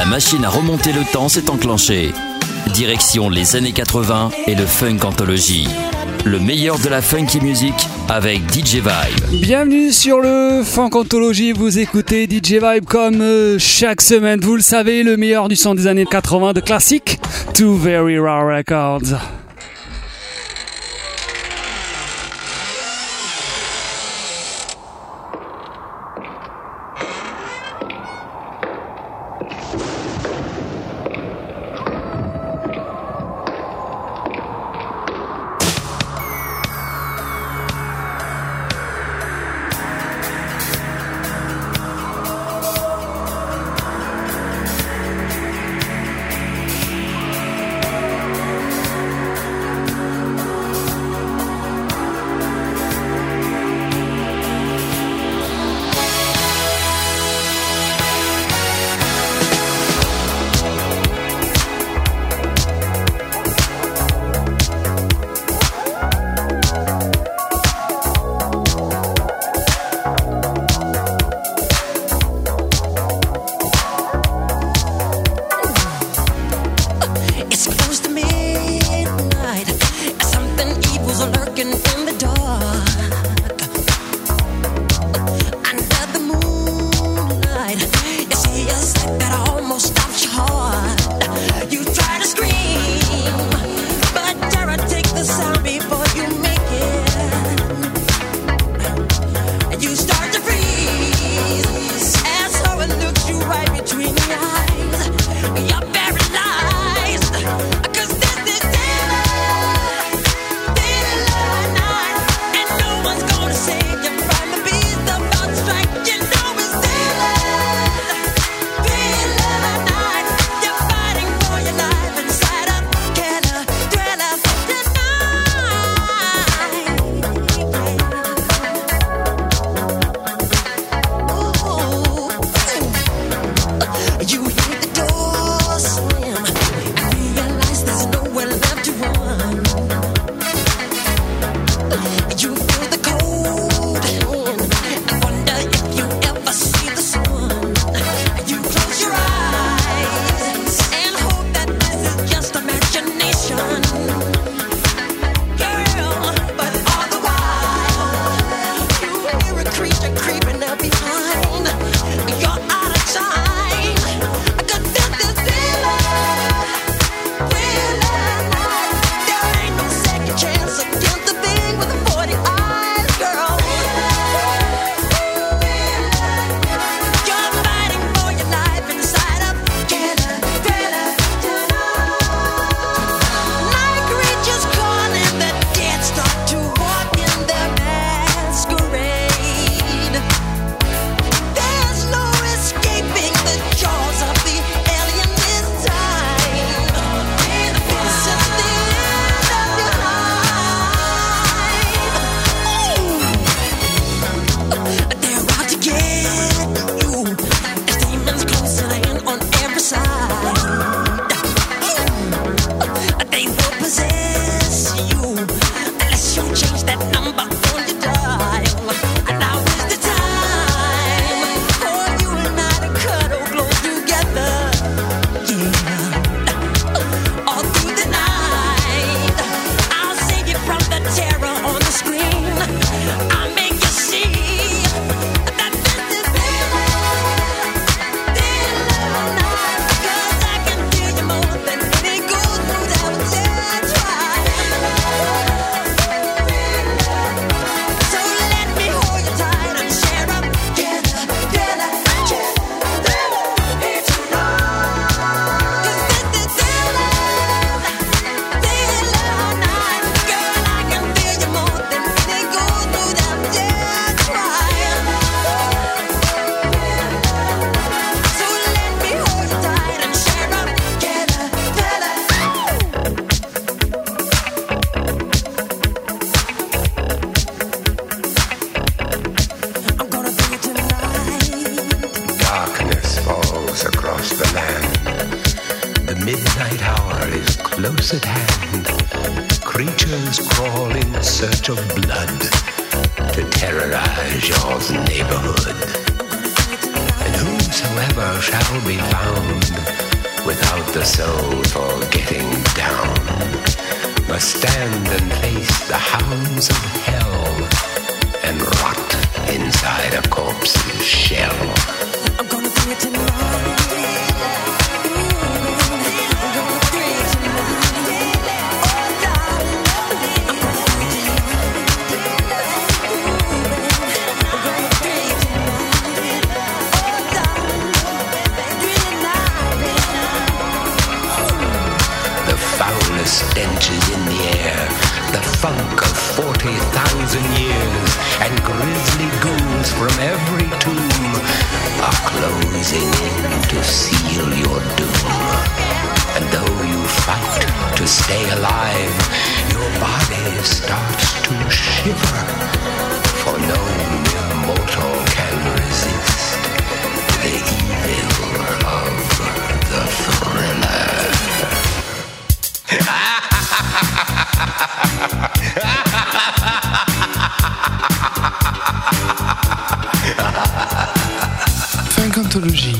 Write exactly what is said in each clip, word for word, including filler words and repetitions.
La machine à remonter le temps s'est enclenchée. Direction les années quatre-vingts et le Funk Anthology. Le meilleur de la funky music avec D J Vibe. Bienvenue sur le Funk Anthology, vous écoutez D J Vibe comme euh, chaque semaine. Vous le savez, le meilleur du son des années quatre-vingts de classique. Two Very Rare Records. close at hand. Creatures crawl in search of blood to terrorize your neighborhood. And who whosoever shall be found without the soul for getting down must stand and face the hounds of hell and rot inside a corpse's shell. I'm gonna bring it tonight. Stench is in the air, the funk of forty thousand years, and grisly ghouls from every tomb are closing in to seal your doom. And though you fight to stay alive, your body starts to shiver, for no mere mortal can resist the evil of the thriller. Funkantologie.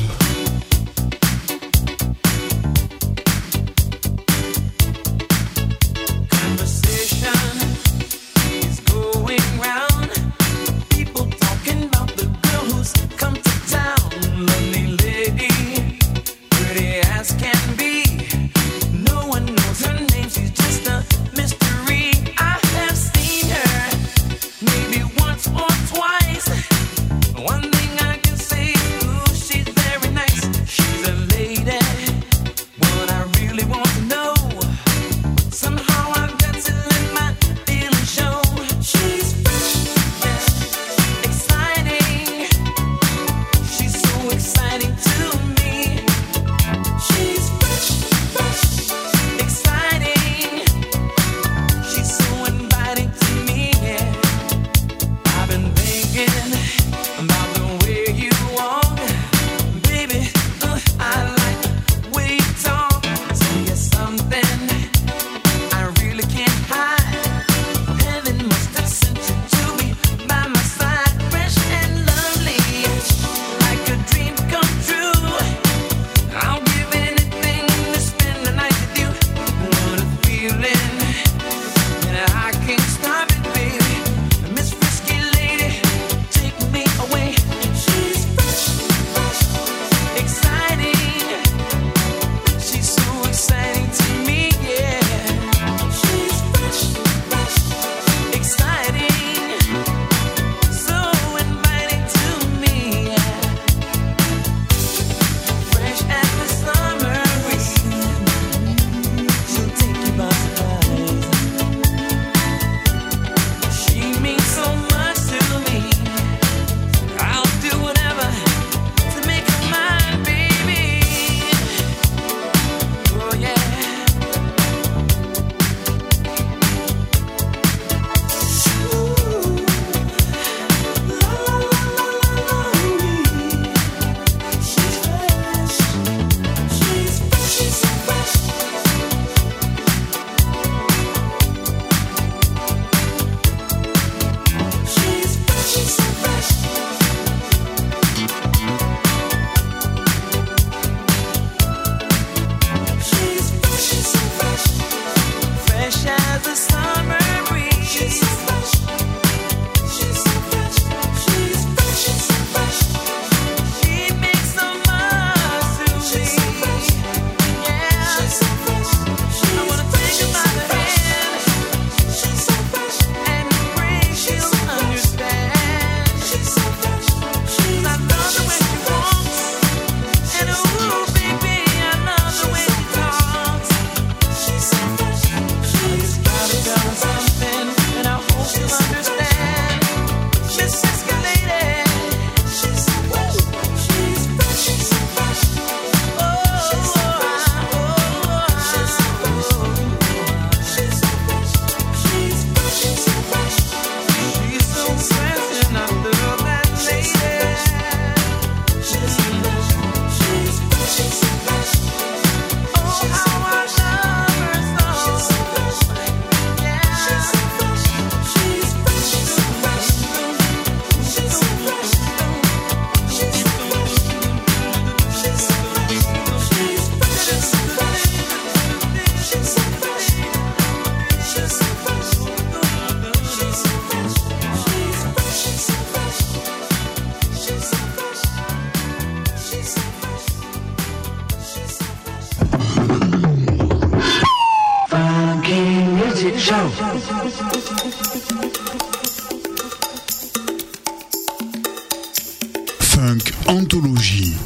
Show. Funk Anthologie.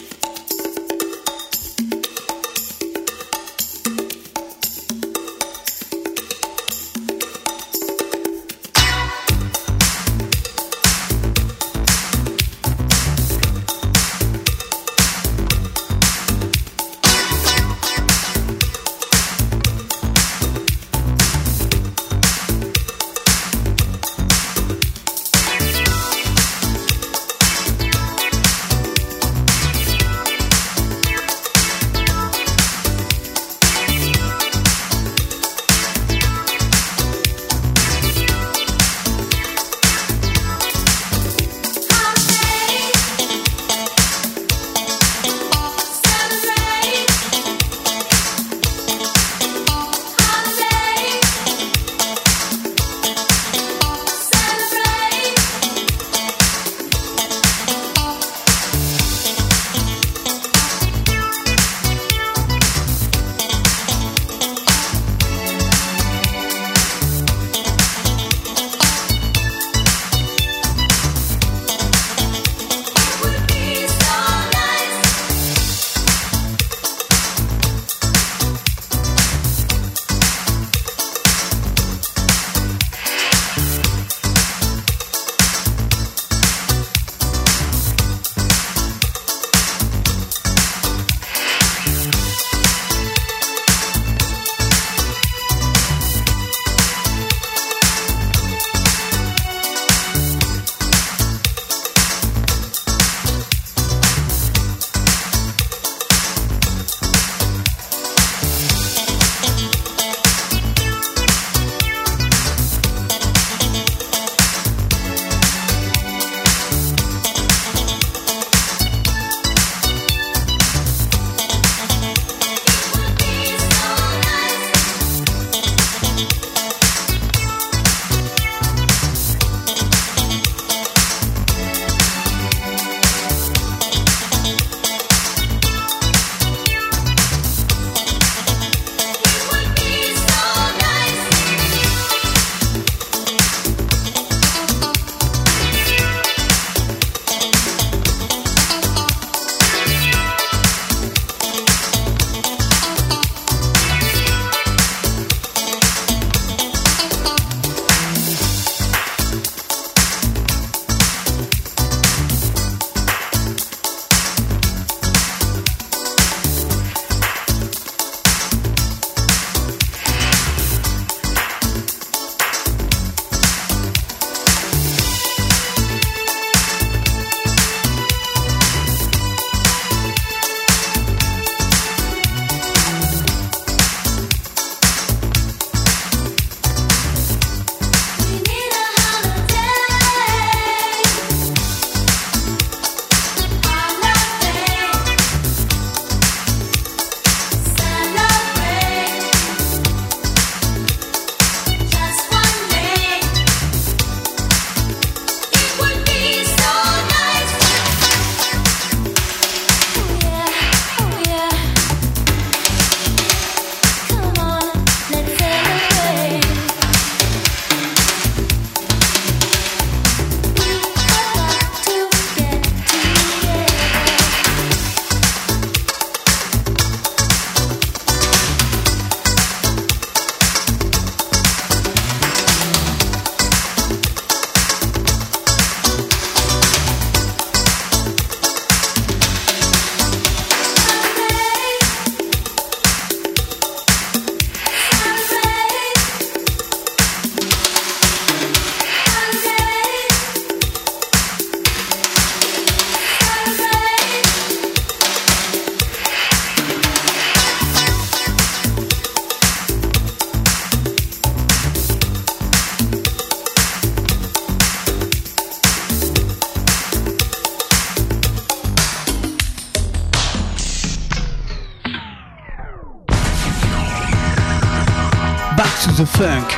to the Funk.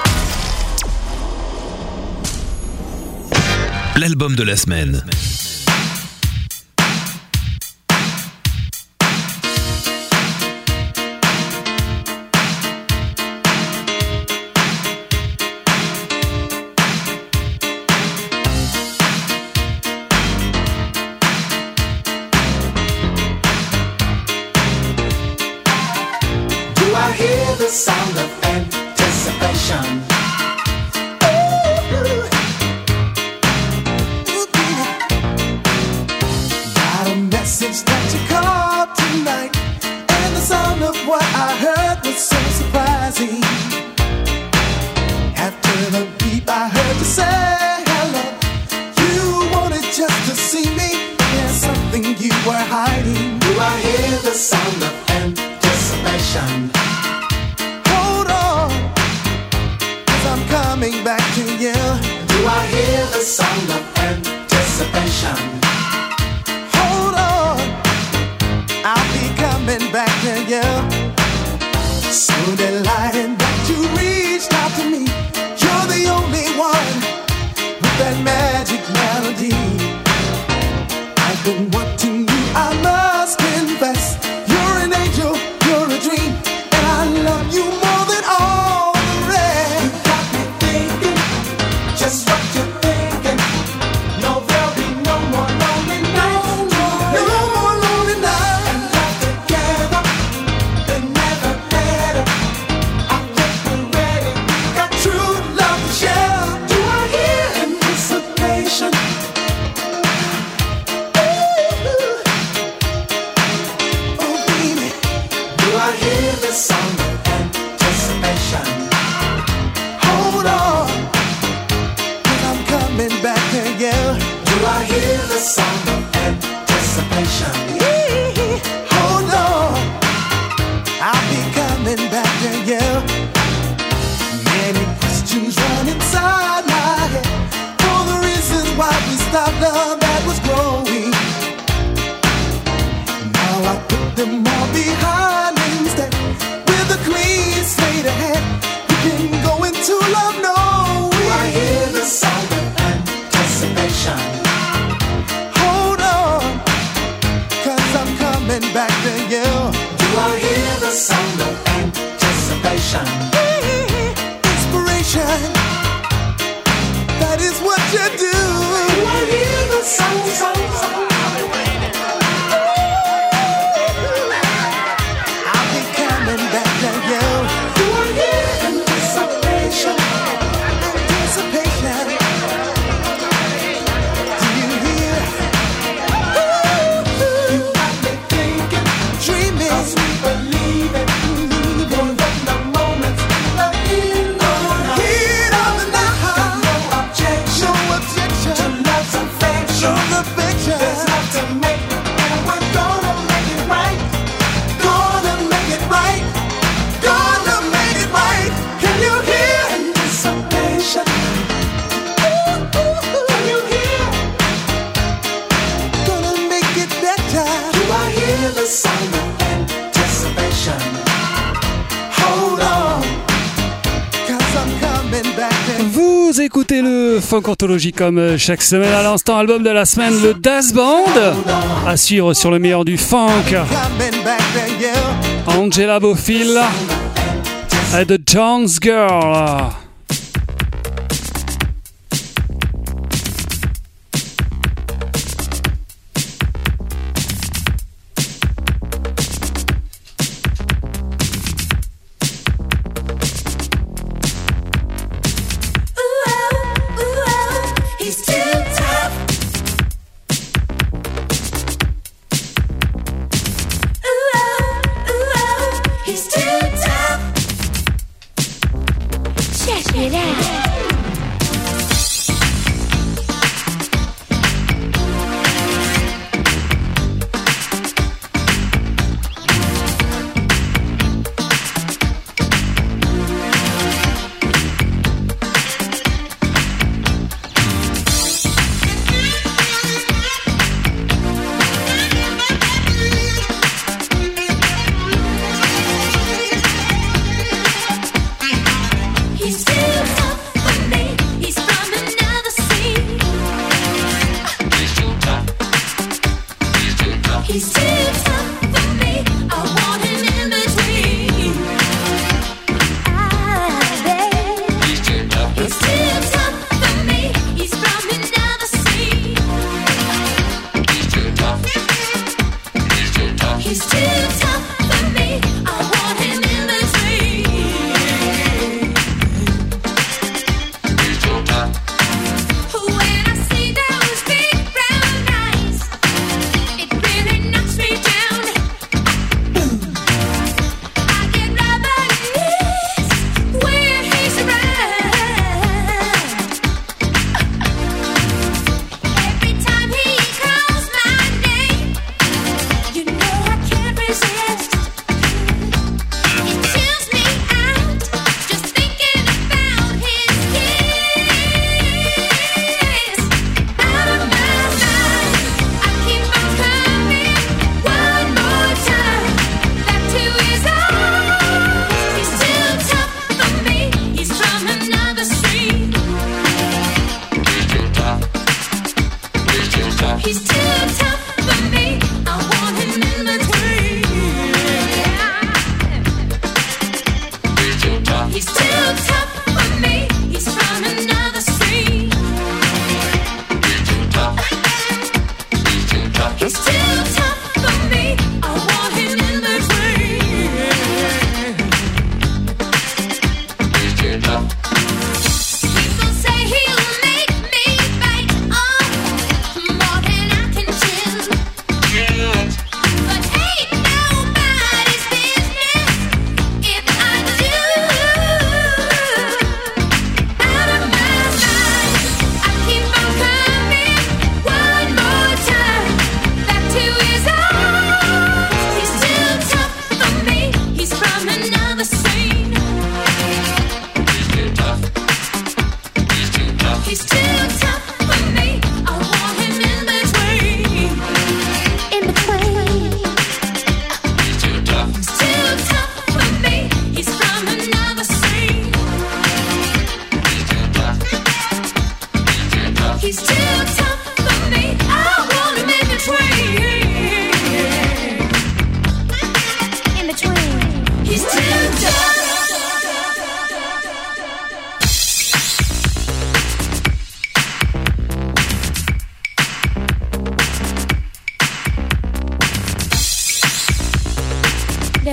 L'album de la semaine. the sound of anticipation. Hold on, I'll be coming back to you. So delighted that you reached out to me. You're the only one with that magic melody. I've been wanting you, I must confess. You're an angel, you're a dream, and I love you more than all the rest. You got me thinking just what you're thinking. No, there'll be no more lonely nights. No, no more lonely nights. And love together, they never better. I think we're ready. Got true love to share. Do I hear anticipation? I hear the sound of anticipation. Hold on, 'cause I'm coming back to you. Do I hear the sound of anticipation? Hold on, I'll be coming back to you. Many questions run inside my head for the reasons why we stopped love that was growing. Now I put them all behind. With a clean slate ahead, we can go into love, no. Do I hear the sound of anticipation? Hold on, 'cause I'm coming back to you. Do I hear the sound of anticipation? Inspiration, that is what you do. Do I hear the sound, sound, sound? Vous écoutez le Funk Anthology comme chaque semaine. À l'instant, album de la semaine, le Das Band. À suivre sur le meilleur du funk. Angela Bofill et The Jones Girl. Yes.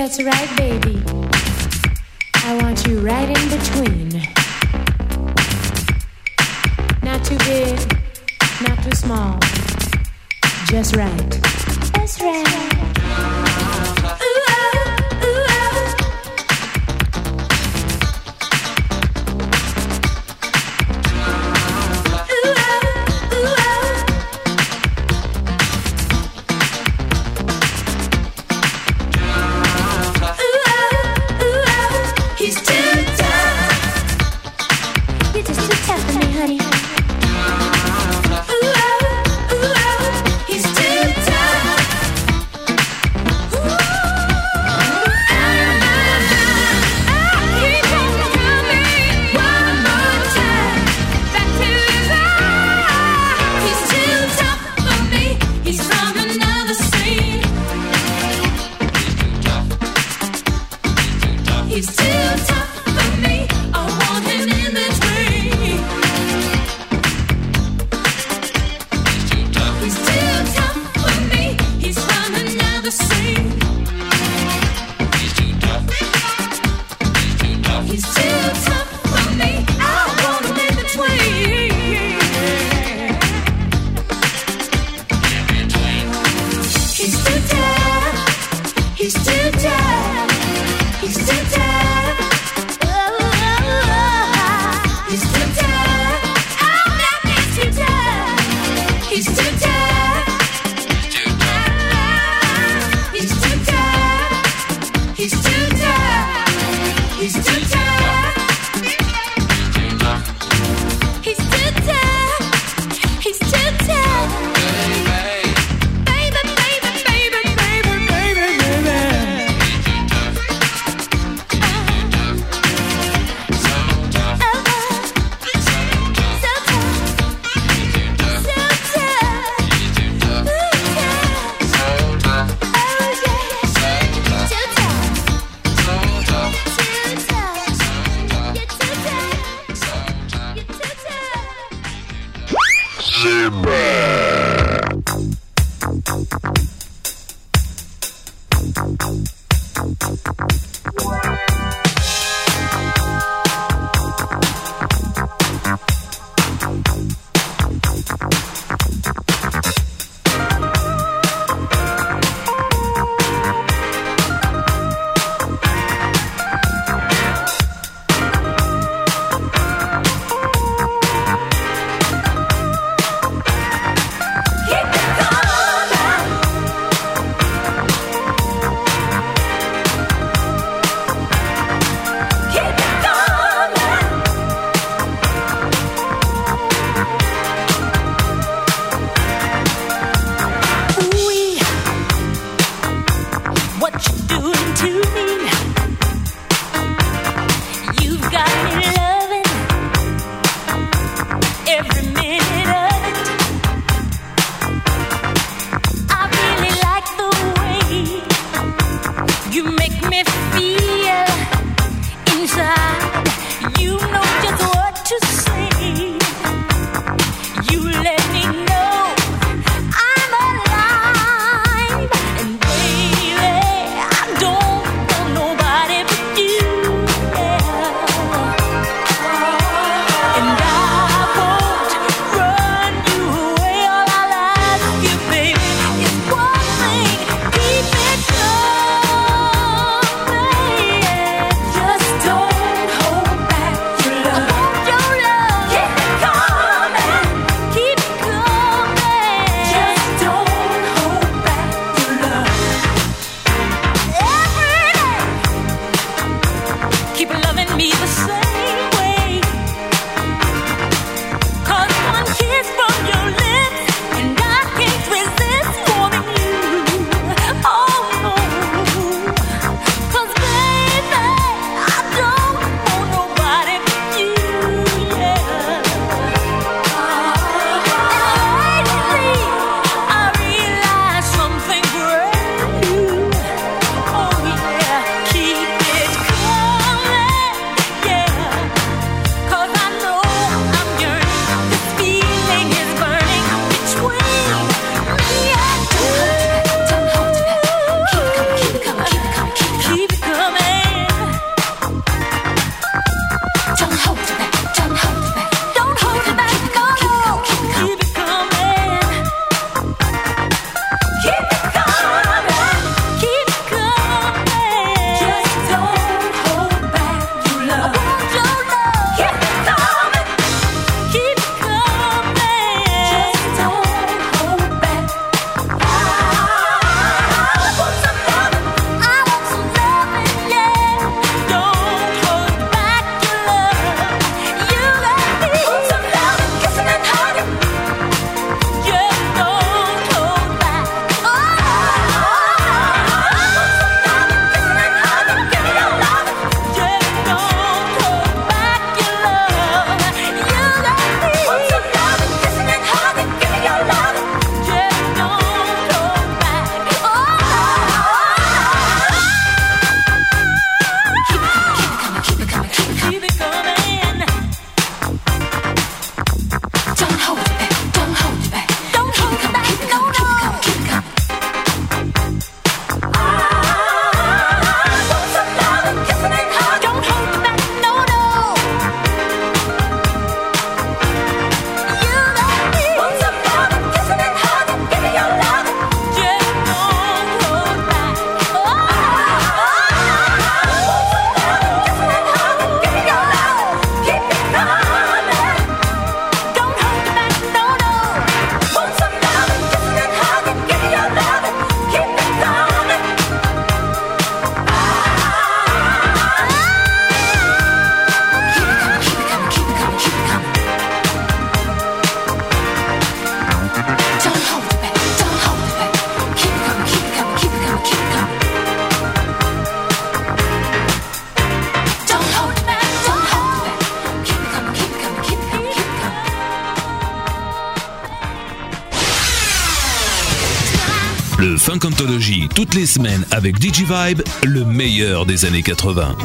That's right, baby. I want you right in between. Not too big, not too small. Just right. That's right. Le Funk Anthology, toutes les semaines avec Digivibe, le meilleur des années quatre-vingts.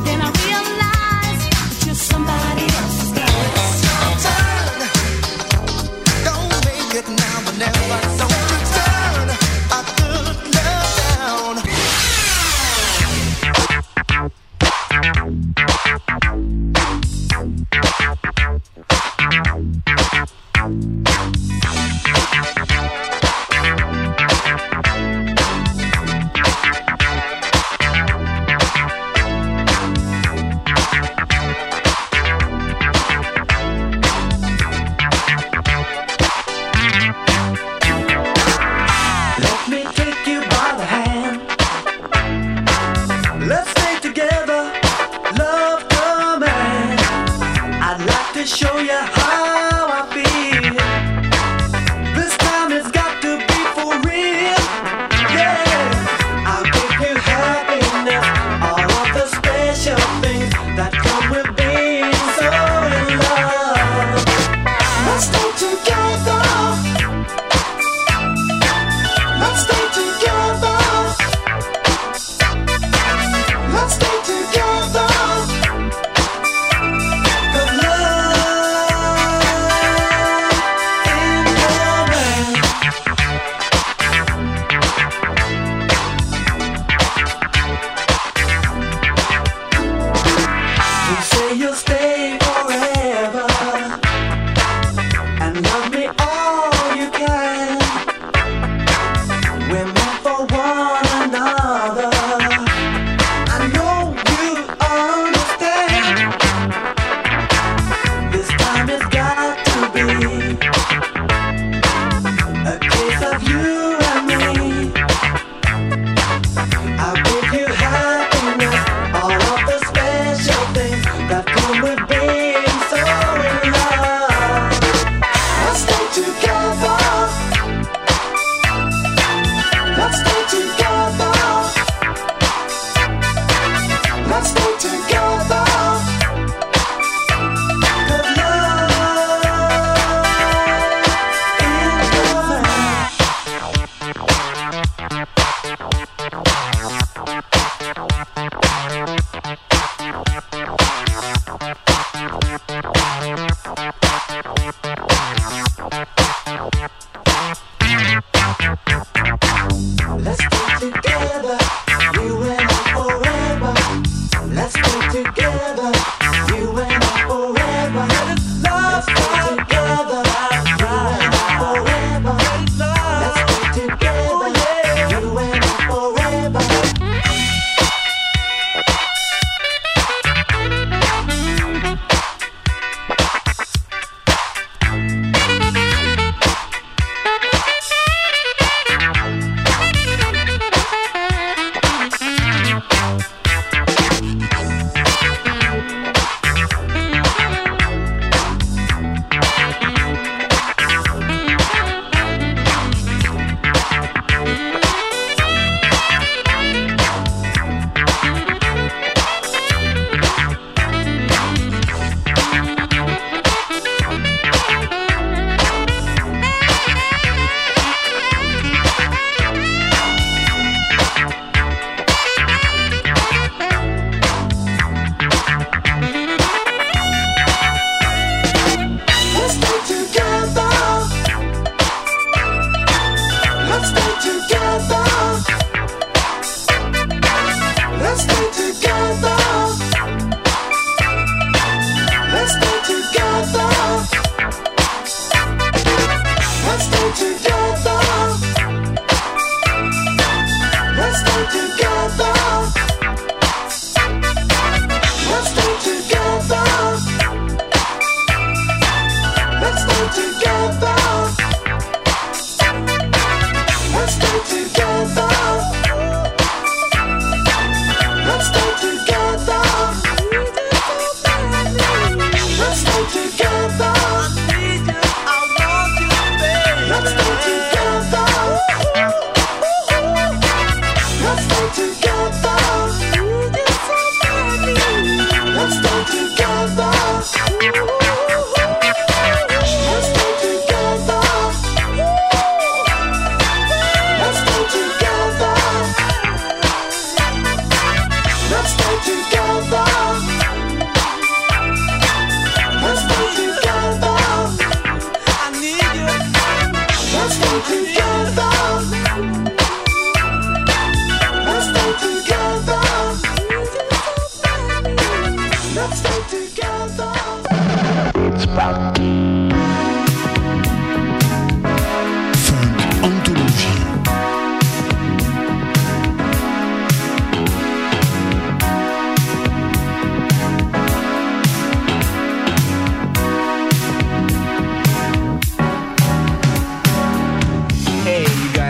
Let's stay together.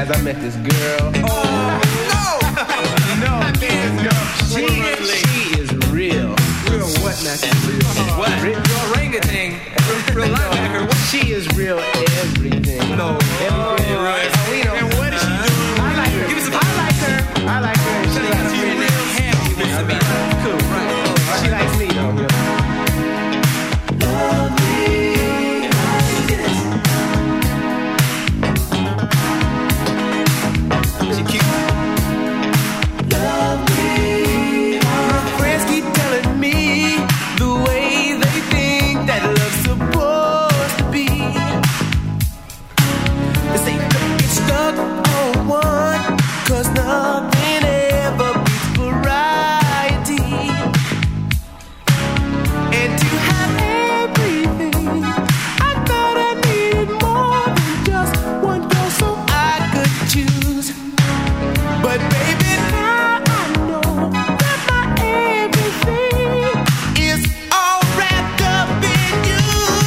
I met this girl. Oh, no! No, no. She, she is real. Real what, Mac? Real what? Real orangutan. Real linebacker. What? She is real everything. No. Everything. Right. Oh, we know. And what is she doing? I like her. Give me some. I like her. I like her. She likes me. Real happy. Cool. Right. She likes me, though. Love me like this. She cute. Love me. My friends keep telling me the way they think that love's supposed to be. They say don't get stuck on one, 'cause nothing ever beats variety. And to have everything, I thought I needed more than just one girl so I could choose. But baby, now I know that my everything is all wrapped up in you.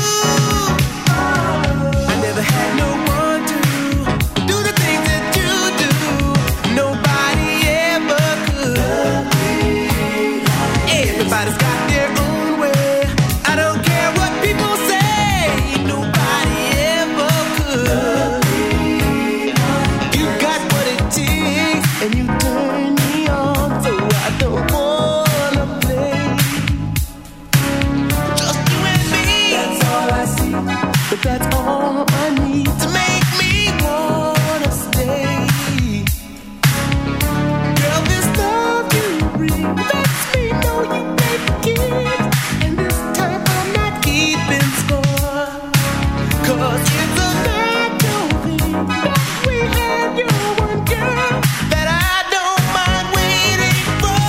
I never had no one to do the things that you do. Nobody ever could. Everybody's got their own way. I don't care what people say. Nobody ever could. You got what it takes, and you turn me on, so I don't wanna play. Just you and me. That's all I see, but that's all I need to make me wanna stay. Girl, this love you bring lets me know you ain't forget. And this time I'm not keeping score, 'cause it's a natural thing that we have you one girl that I don't mind waiting for.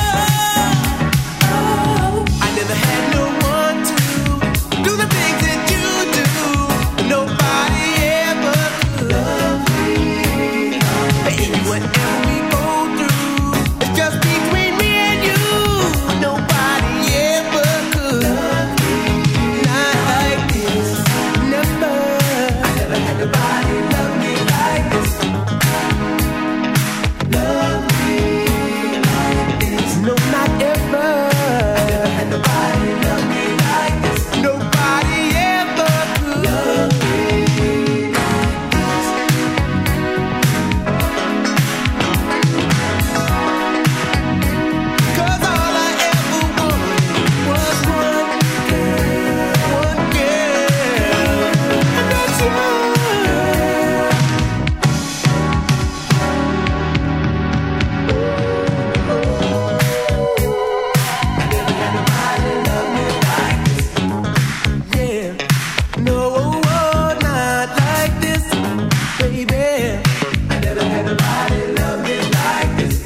I never had no one to do the things that you do. Nobody ever could. Baby, whatever we go through, it's just between me and you. Nobody ever could. Not like this. Never. I never had nobody love me like this. Love me like this. No, not ever. I never had nobody love me like this. Nobody ever could. Love me like this. 'Cause all I ever wanted was one girl, one girl, and that's you. Yeah, no, not like this, baby. I never had nobody love me like this.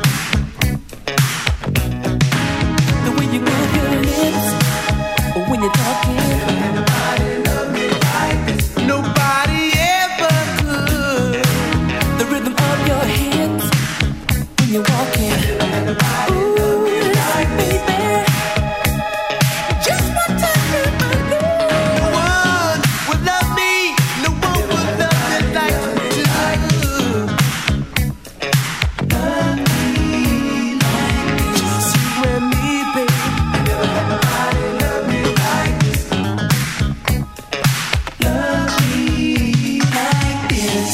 The way you move your lips when you're talking. Never had nobody love me like this. Nobody ever could. The rhythm of your hips when you're walking. Never had nobody love me like this, baby. Just one time in my life. No one would love me. No one would love me like you do. Love me like this. You and me, baby. Never had nobody love me like this. Love me like this.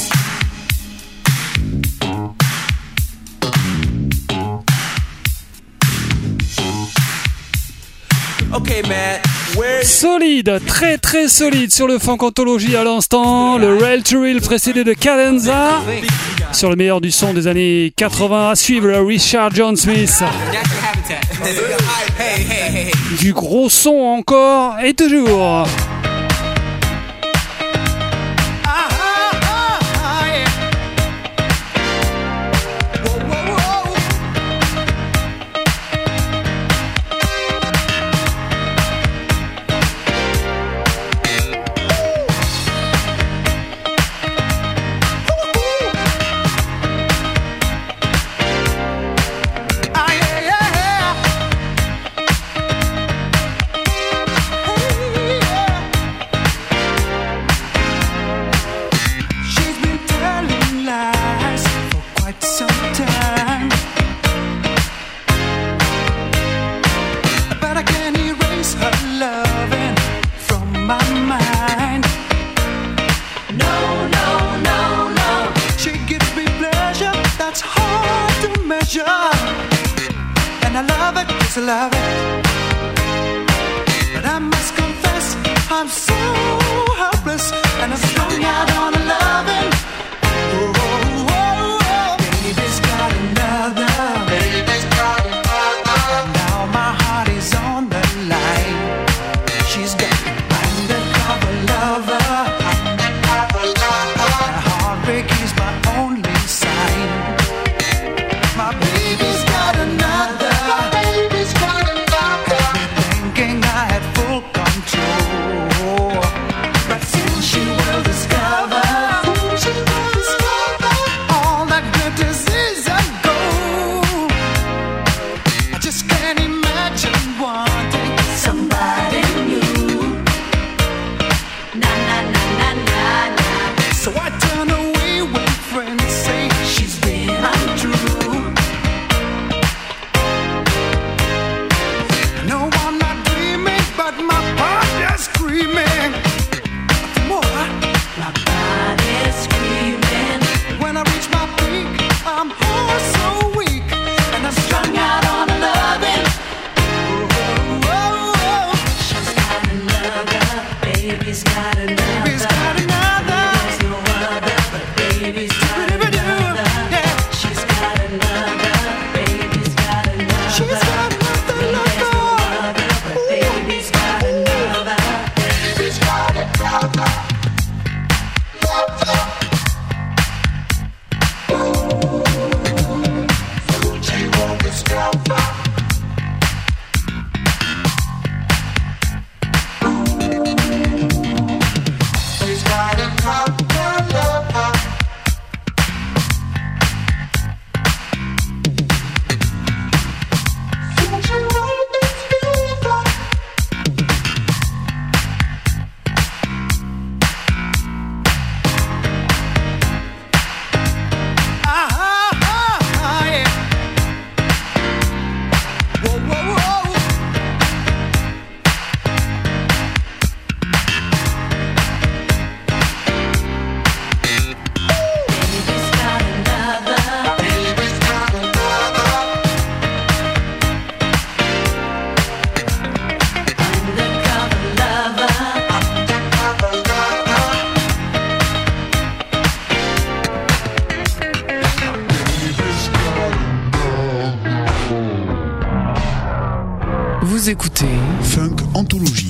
Okay, man. Where Solide, très très solide sur le funk anthologie à l'instant. Le Rail to Real précédé de Cadenza. Sur le meilleur du son des années quatre-vingts. À suivre, le Richard John Smith. Du gros son encore et toujours. yeah, yeah. to love it. But I must confess, I'm so helpless, and I'm strung out on a loving. Oh, oh, oh, oh. Baby's got another. Baby's got another. Now my heart is on the line. She's got an undercover lover. Undercover lover. Heartbreak is my only sign. My baby's got another. My baby's got another. Thinking I had full control, but soon she will discover. She will discover all that glitters is a gold. I just can't imagine wanting somebody new. Na na na na na na. So I turn away when friends say she's been untrue. No, I'm not dreaming, but my body's screaming for more. My body's screaming. When I reach my peak, I'm oh so weak, and I'm strung out on a loving. Oh, oh, oh. She's got another, baby's got another. Baby's got another. There's no other, but baby's got another. Yeah. She's got another, baby's got another. She's got another lover. Baby's got another. Baby's got another. She won't discover. She's got another lover. She won't discover. Ah, ah, ah, yeah. Whoa, whoa, whoa. Baby's got another. Baby's got another. Undercover lover. Undercover lover. Vous écoutez Funk Anthologie.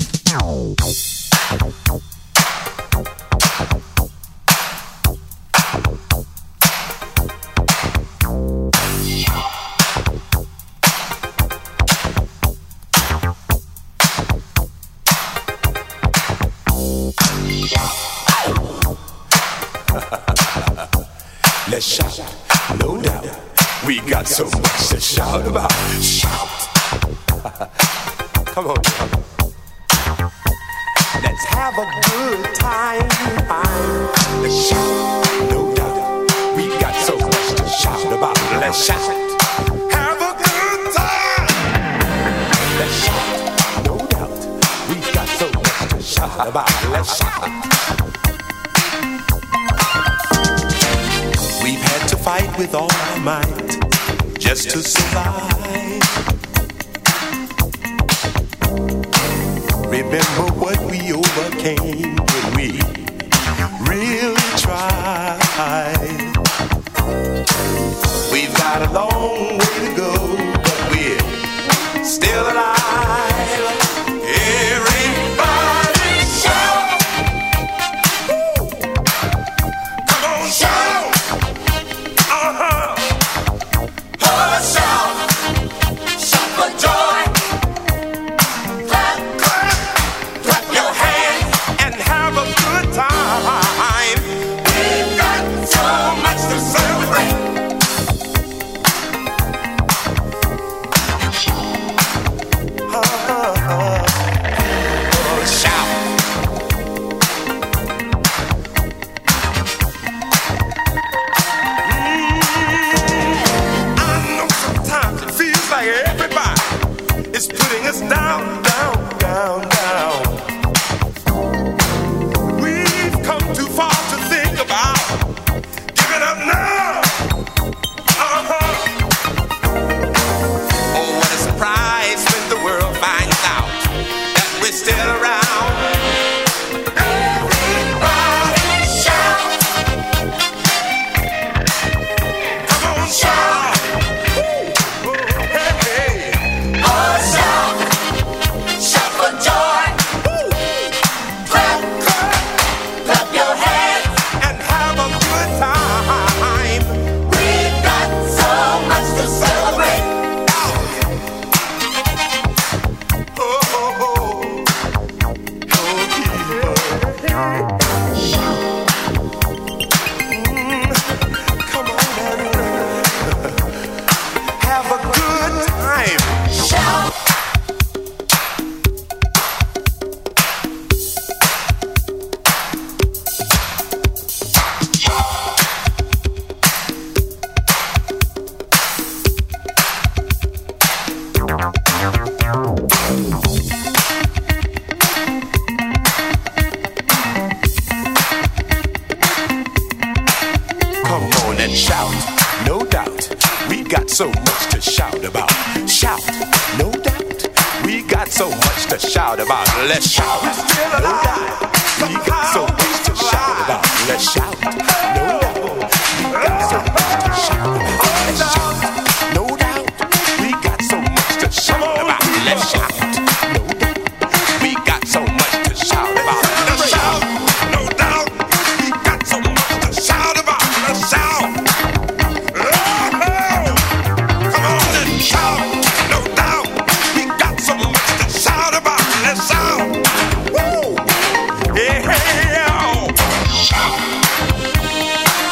Let's shout, no doubt. We got so much to shout about. Shout. Come on, come on. Let's have a good time. Let's shout, no doubt. We got so much to shout about. Let's shout. Have a good time. Let's shout, no doubt. We got so much to shout about. Let's shout. We've had to fight with all our might just to survive. Remember what we overcame when we really tried. We've got a long way to go, but we're still alive. Everybody shout! Come on, shout! Uh-huh! Oh, shout! Shout for joy! Clap, clap! Clap your hands and have a good time. We've got so come on and shout. No doubt, we got so much to shout about. Shout, no doubt, we got so much to shout about. Let's shout. No doubt, we got so much to shout about. Let's shout. No doubt, we got so much to shout about. Let's shout. No doubt, we got so much to shout about. Let's shout. No doubt, we got so much to shout about. Let's shout. No doubt, we got so much to shout about. Let's shout. Come on and shout. No doubt, we got so much to shout about. Let's shout. Woo! Yeah.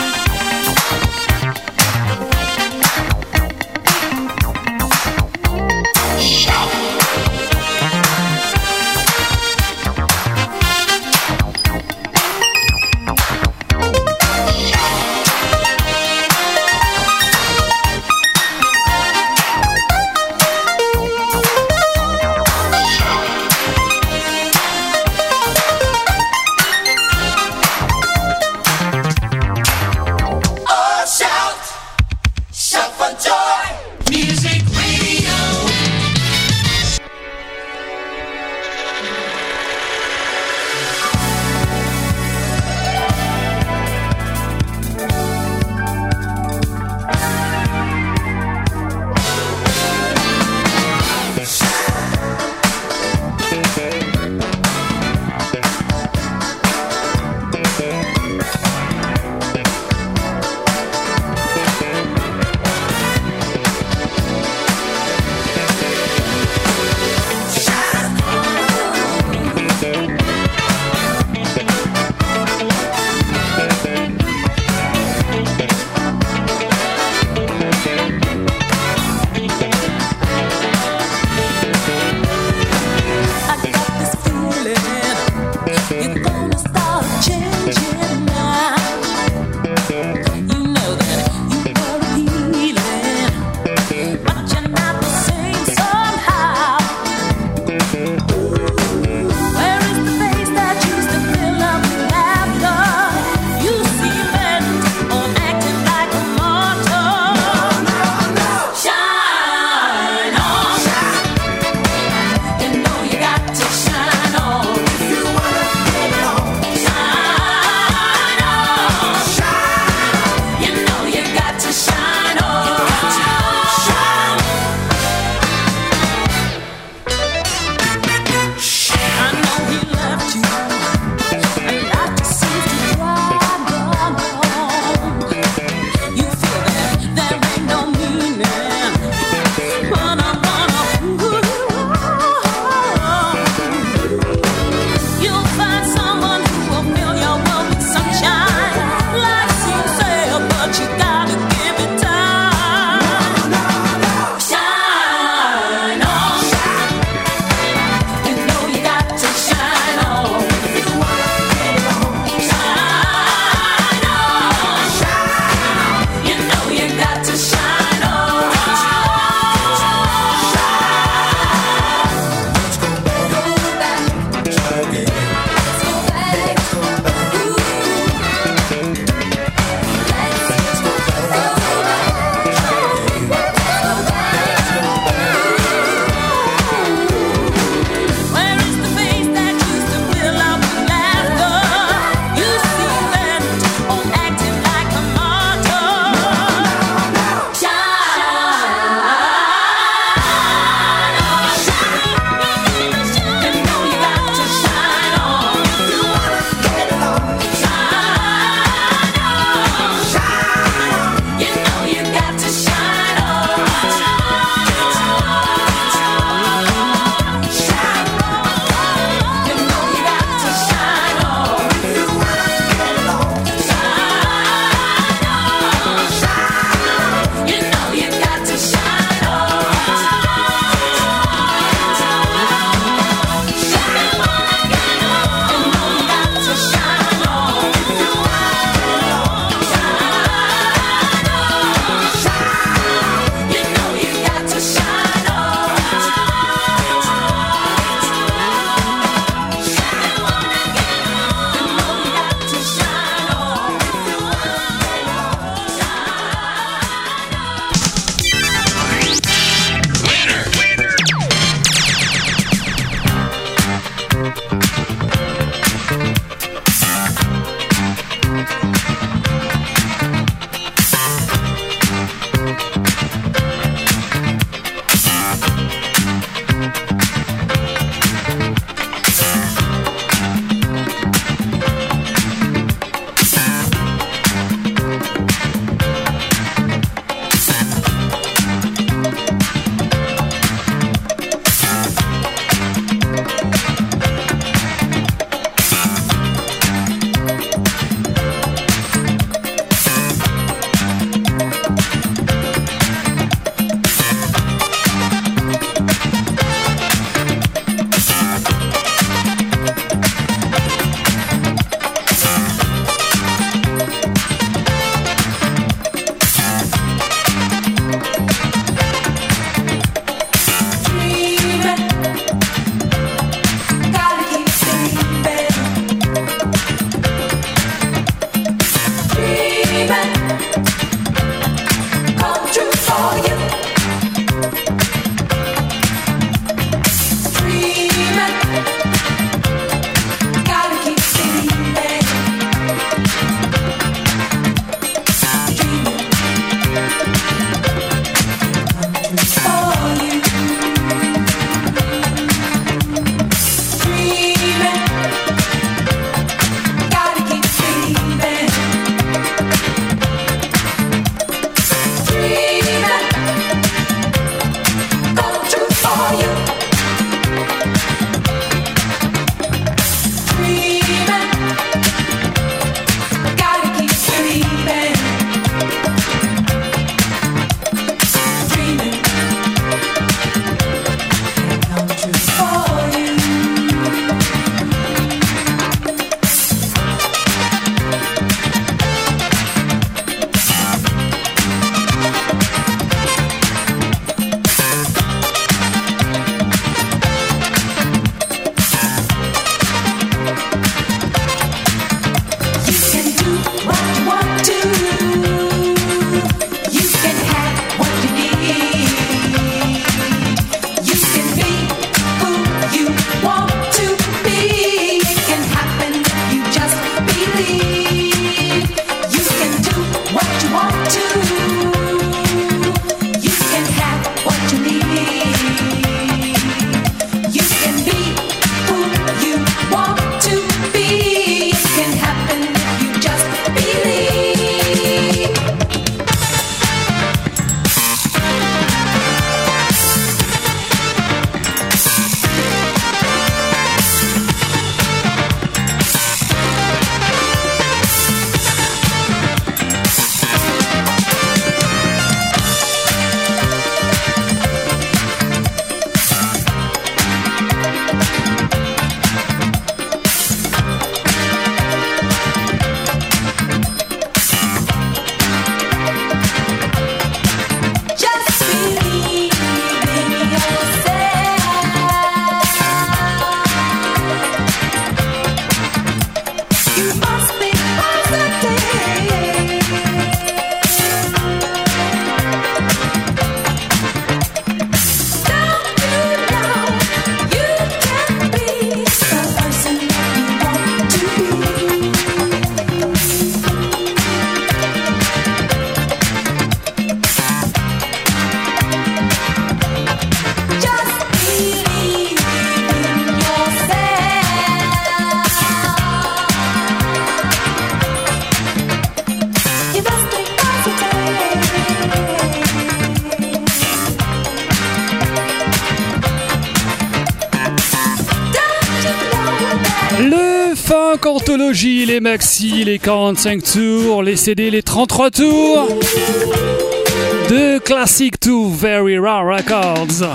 Funk Anthology, les maxi, les quarante-cinq tours, les C D, les trente-trois tours de Classic to Very Rare Records.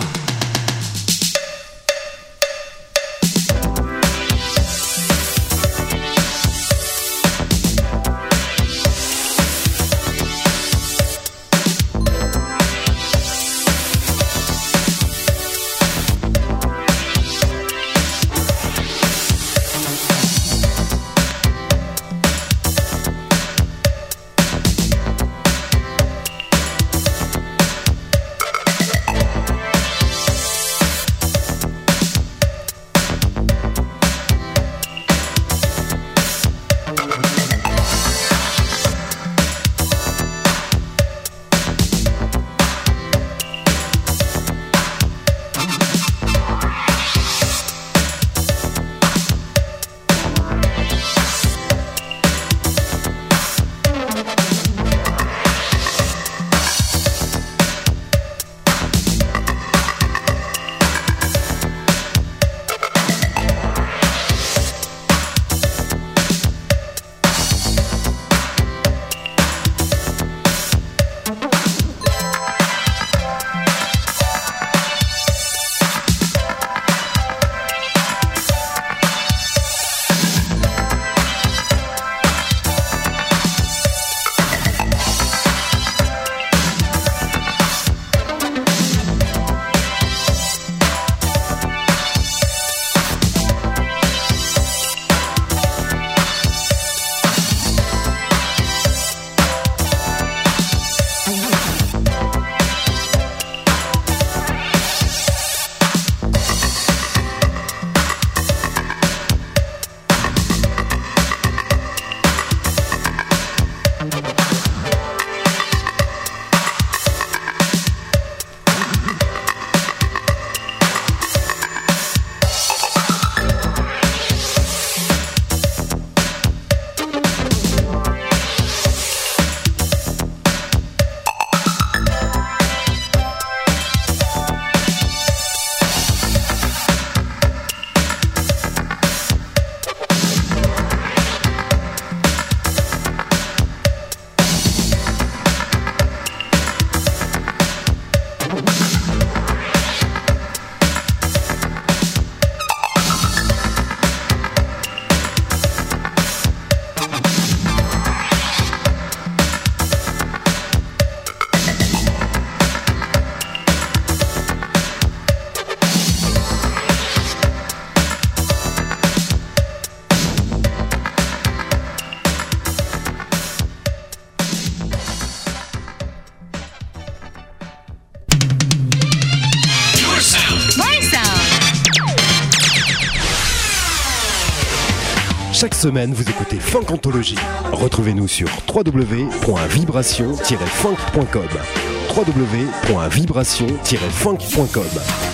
Chaque semaine, vous écoutez Funk Anthology. Retrouvez-nous sur w w w point vibration tiret funk point com. w w w point vibration tiret funk point com.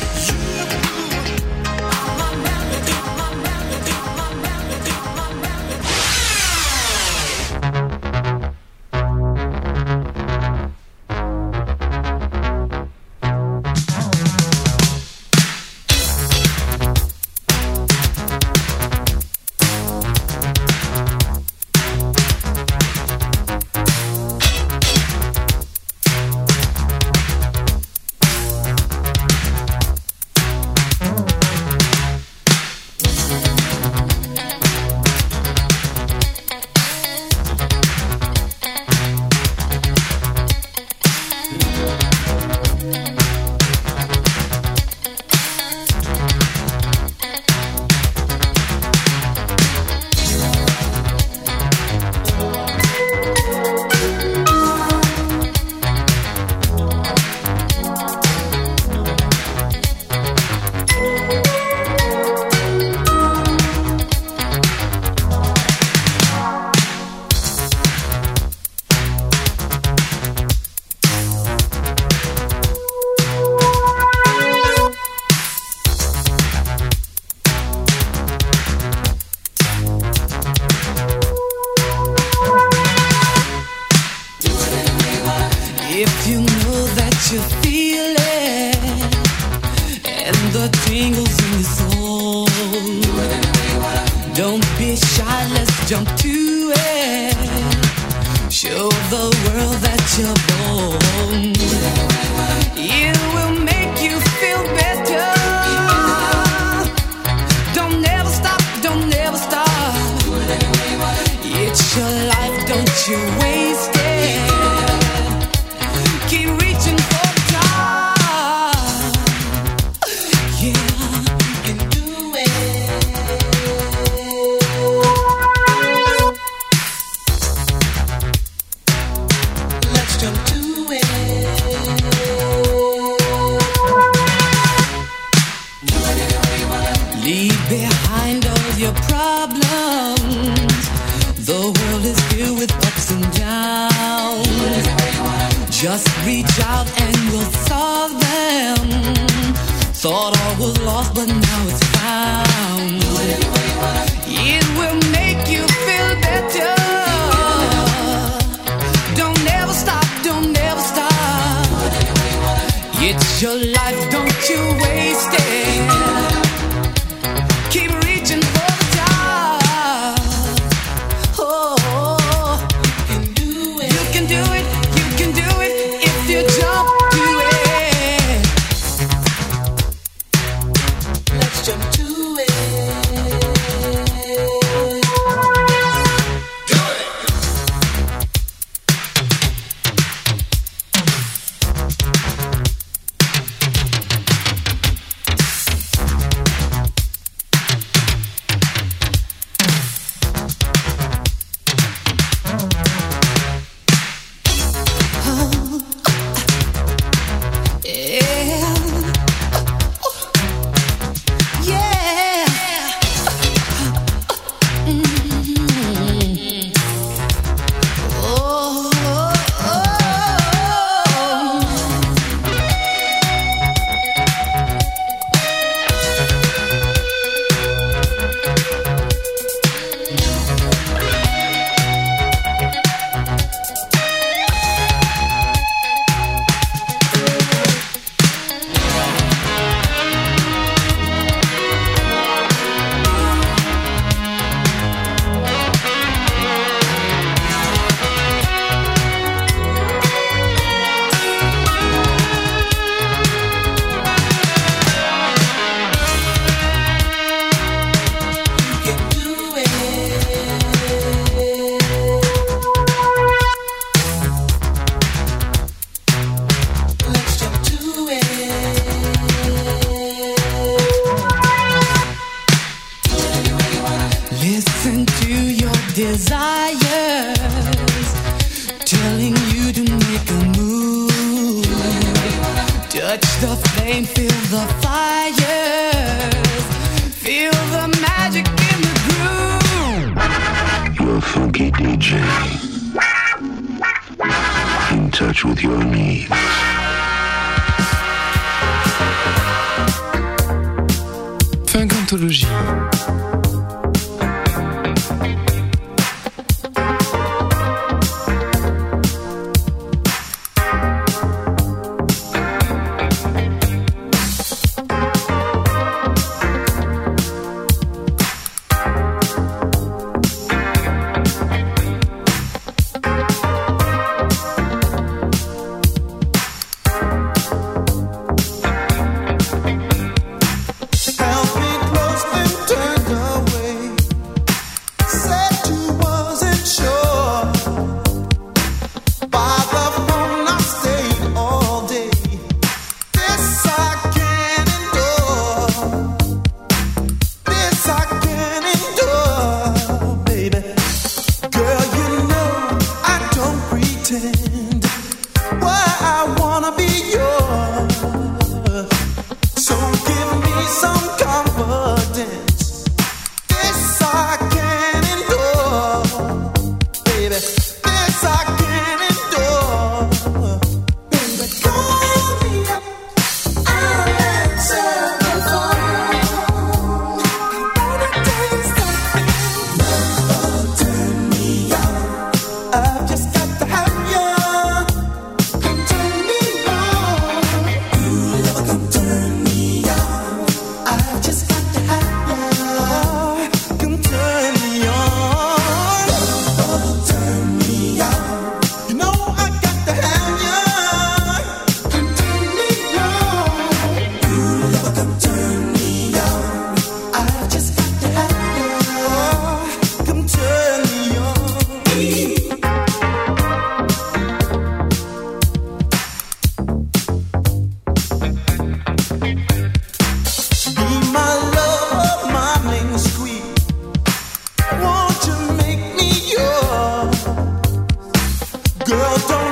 If you know that you feel it, and the tingles in your soul, Don't be shy, let's jump to it. Show the world that you're bold. It will make you feel better. Don't never stop, don't never stop. It's your life, don't you waste it. Keep reaching for the top. Yeah, you can do it. Let's jump to it. Leave behind all your problems. The world is filled with ups and downs. Just reach out and we'll solve them. Thought all was lost, but now it's found. It will make you feel better. Don't never stop, don't never stop. It's your life, don't you waste it. Keep reaching for the top. Oh, you can do it. You can do it. You can do it if you jump to it. Let's jump to it. Do it. Listen to your desires, telling you to make a move. Touch the flame, feel the fires, feel the magic in the groove. You're a funky D J, in touch with your needs. Funkantologie.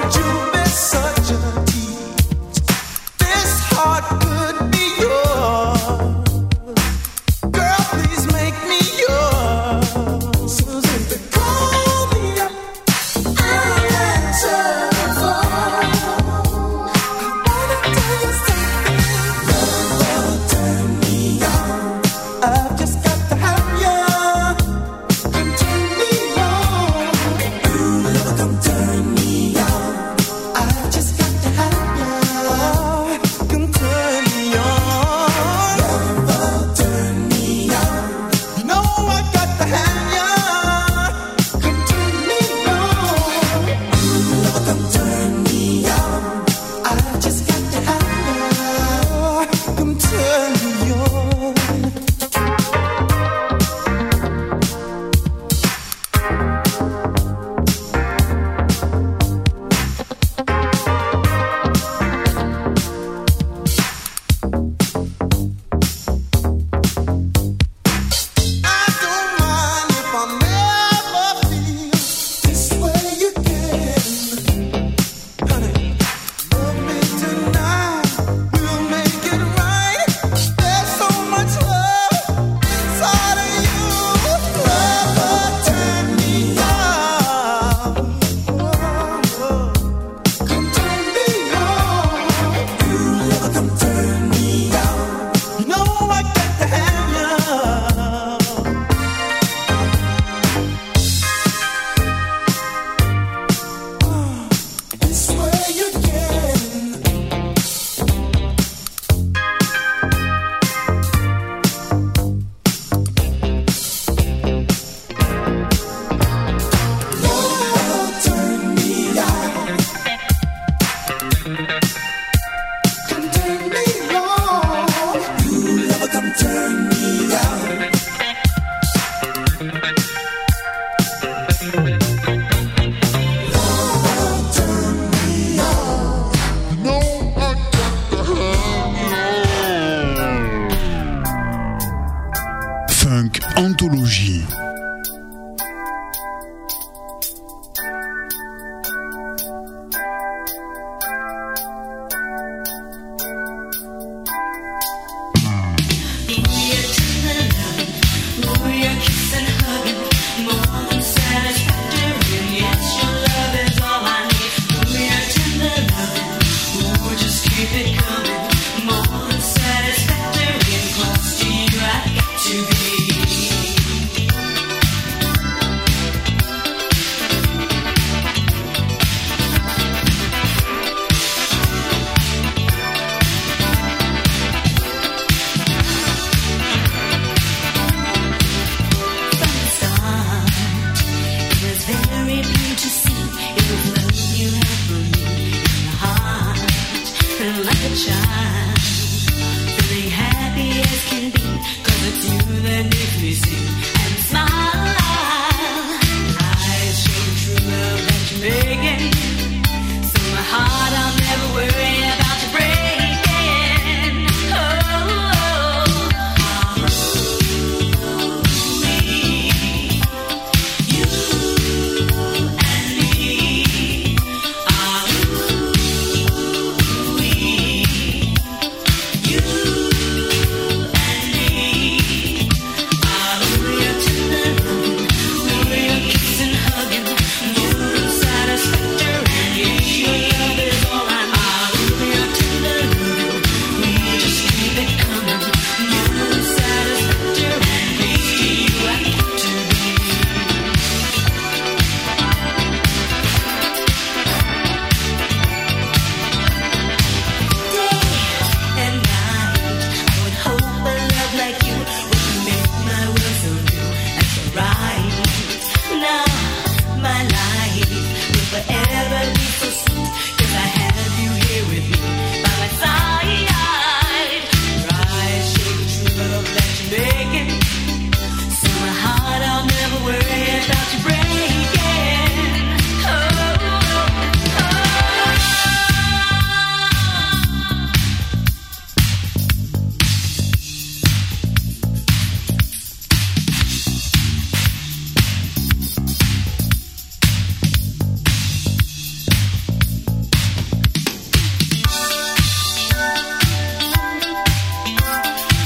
Anthologie. You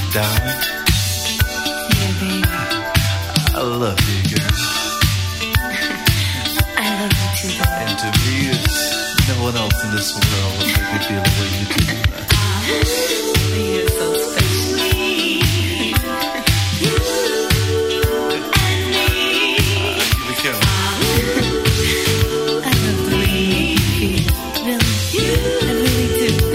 Darling. Yeah, baby. I love you, girl. I love you too, baby. And to me, it's no one else in this world will make me feel the way you do. You're so special. You and me. Here we go. I love the way you feel. Really, I really do.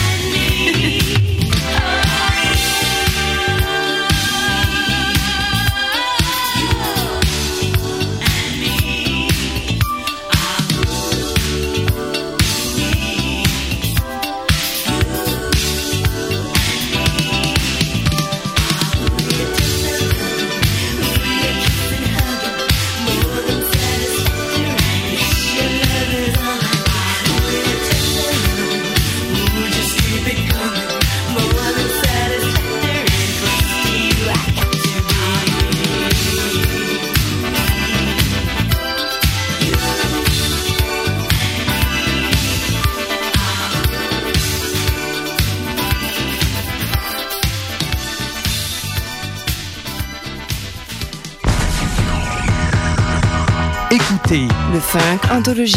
Écoutez le Funk Anthologie.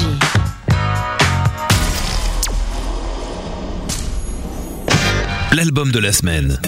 L'album de la semaine.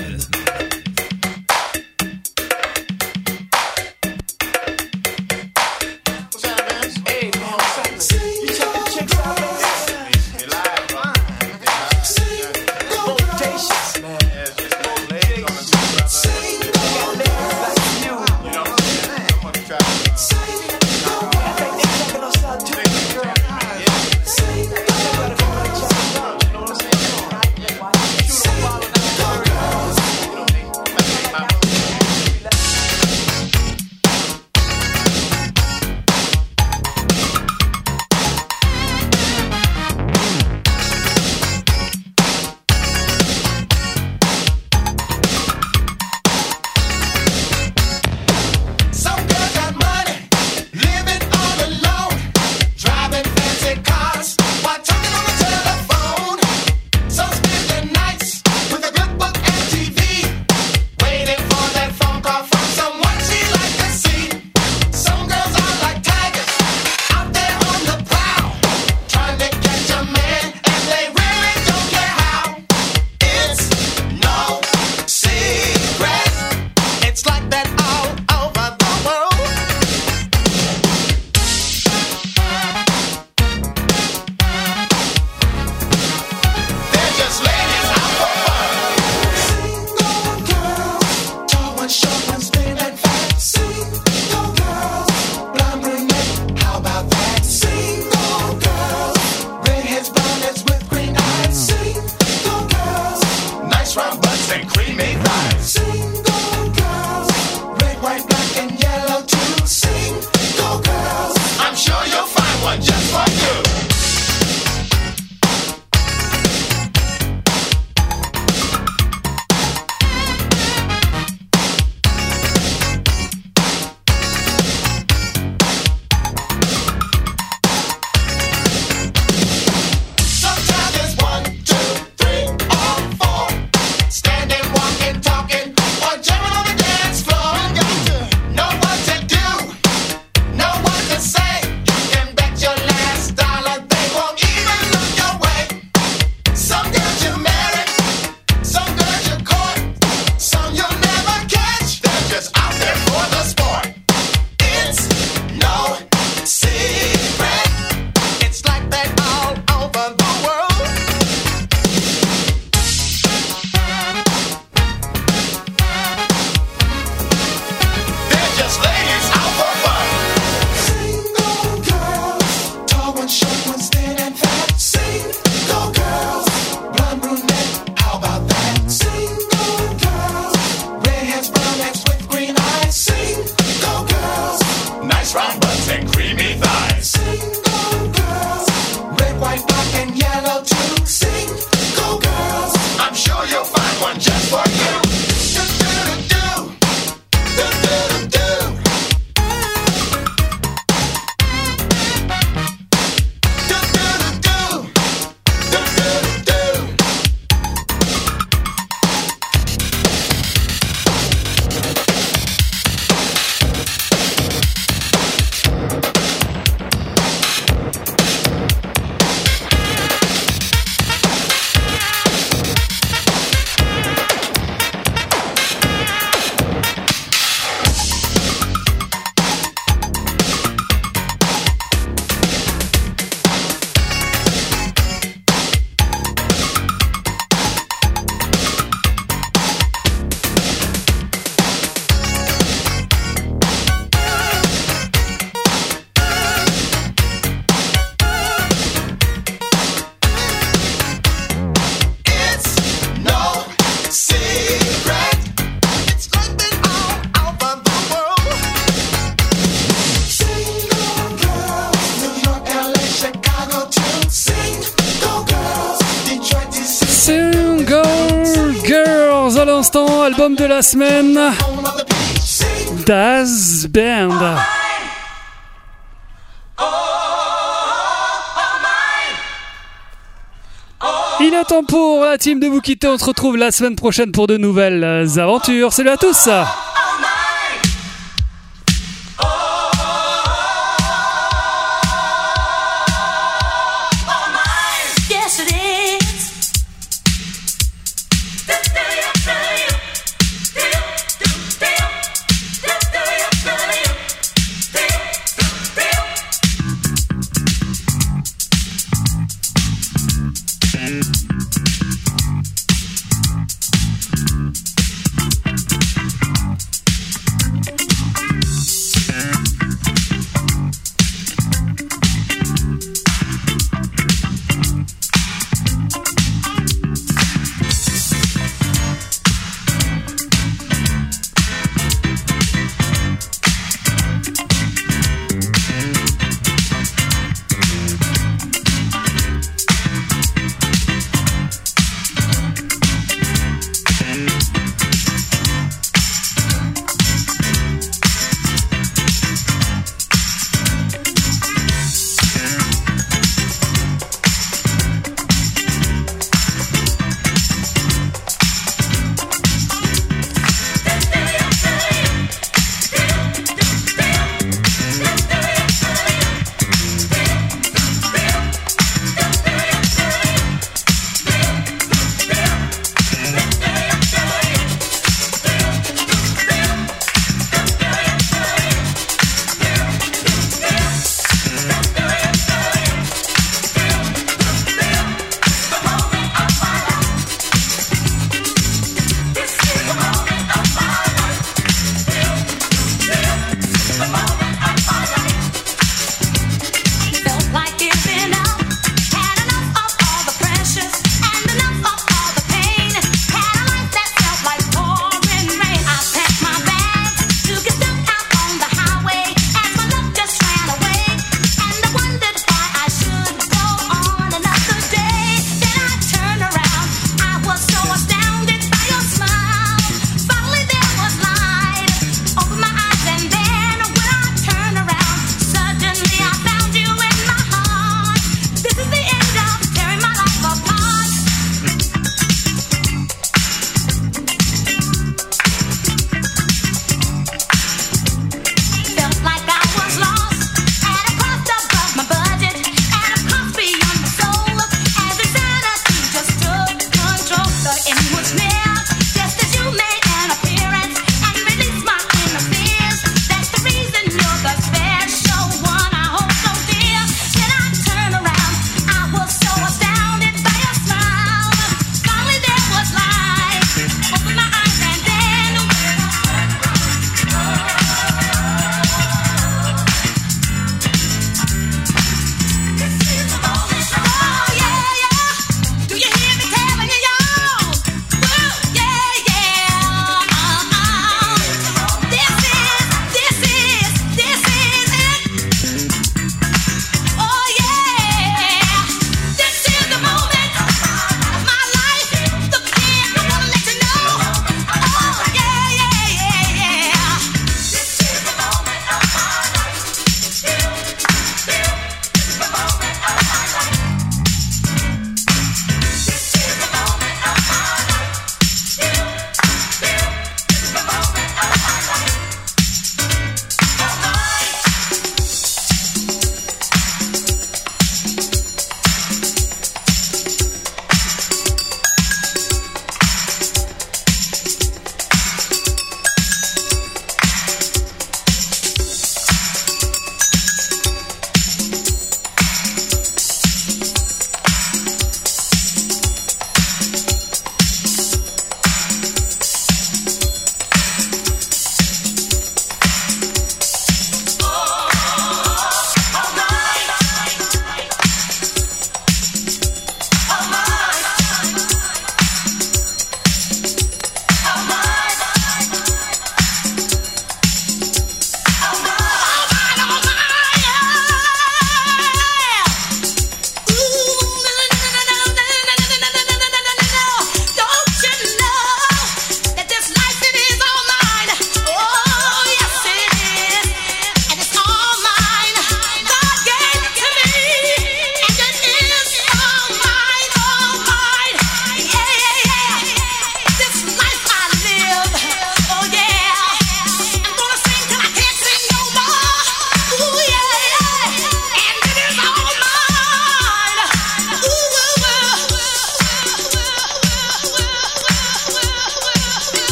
Single Girls à l'instant, album de la semaine, Das Band. Il est temps pour la team de vous quitter. On se retrouve la semaine prochaine pour de nouvelles aventures. Salut à tous.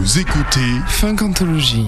Vous écoutez Funk Anthology.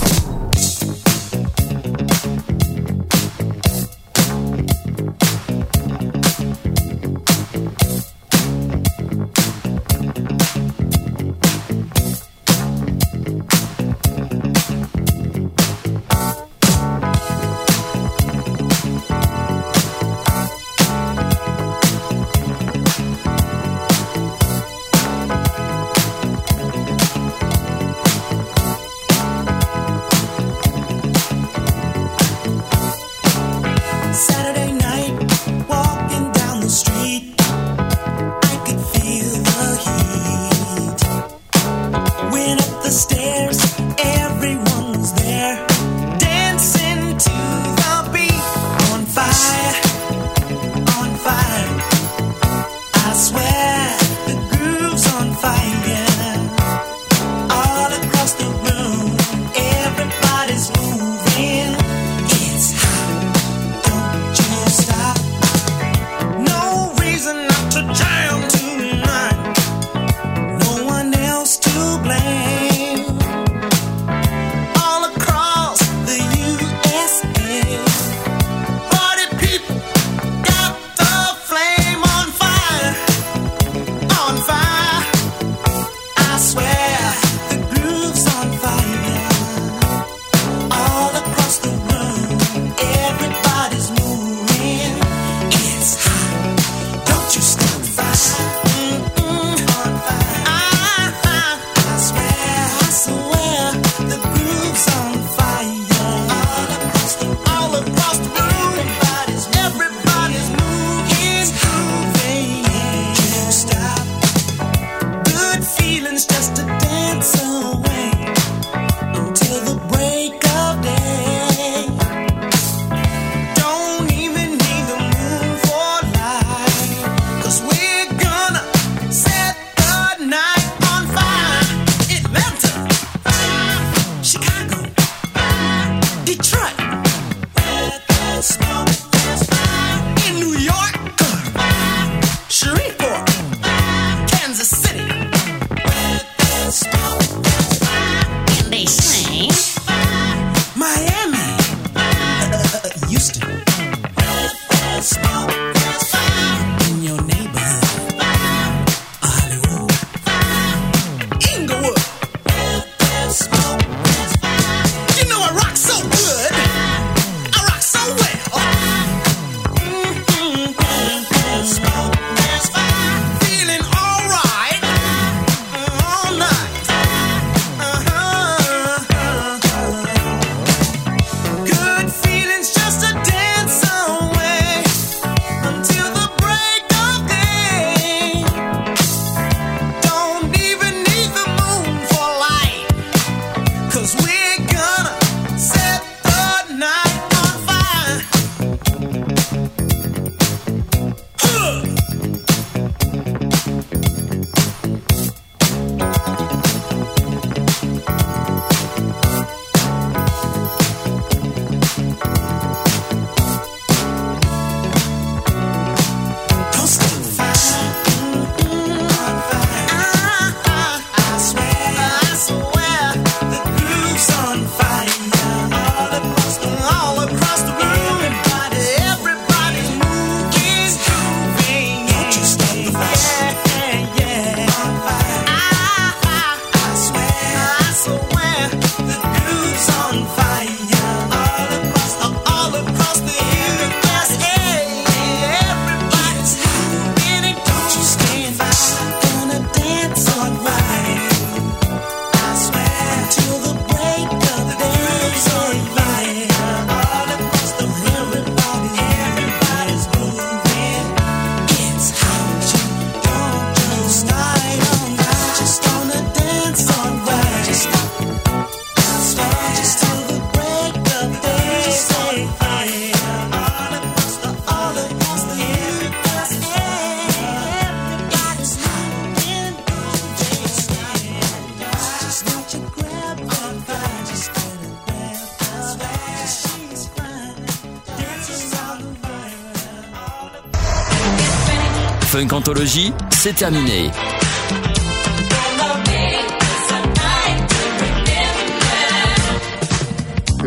Funk Anthology, c'est terminé.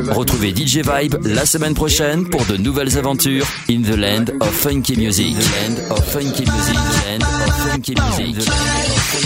Retrouvez D J Vibe la semaine prochaine pour de nouvelles aventures in the land of funky music. Land of funky music. Land of funky music.